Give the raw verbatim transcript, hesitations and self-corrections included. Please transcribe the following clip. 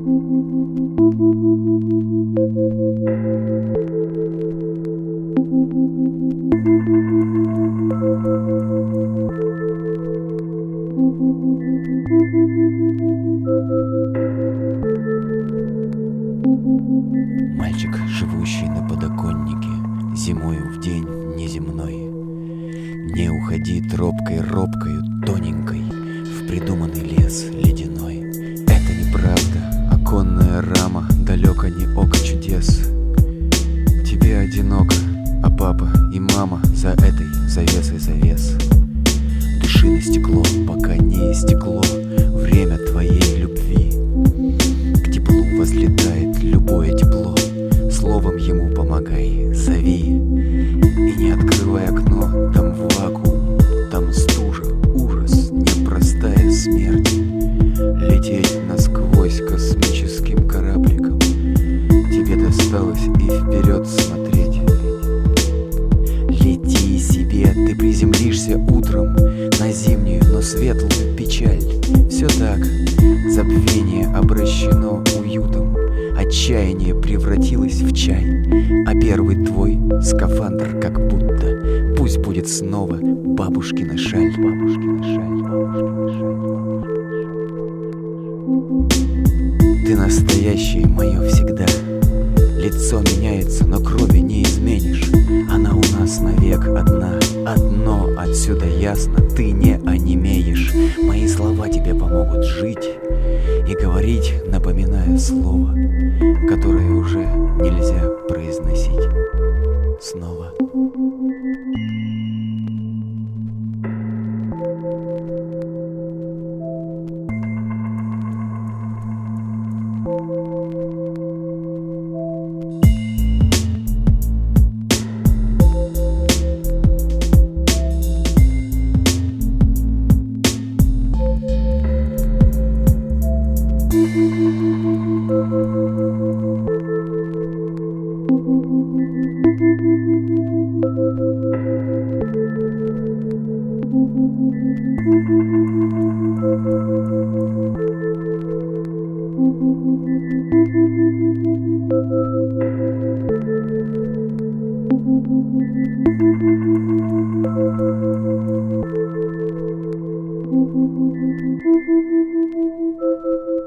Мальчик, живущий на подоконнике, зимою в день неземной. Не уходи тропкой робкою, тоненькой, в придуманный лес ледяной. Это неправда, оконная рама, далеко не око чудес. Тебе одиноко, а папа и мама за этой завесой завес. Души на стекло, пока не истекло время твоей любви. К теплу возлетает любое тепло, словом ему помогай, зови. И не открывай окно, там вакуум, там стужа, ужас, непростая смерть. Лететь насквозь космическим корабликом тебе досталось и вперед смотреть. Лети себе, ты приземлишься утром на зимнюю, но светлую печаль. Все так, забвение обращено уютом, отчаяние превратилось в чай. А первый твой скафандр как будто пусть будет снова бабушкина шаль. Бабушкина шаль, бабушкина шаль. Ты настоящее мое всегда. Лицо меняется, но крови не изменишь. Она у нас навек одна. Одно отсюда ясно, ты не онемеешь. Мои слова тебе помогут жить и говорить, напоминая слово, которое уже нельзя произносить снова. Thank you.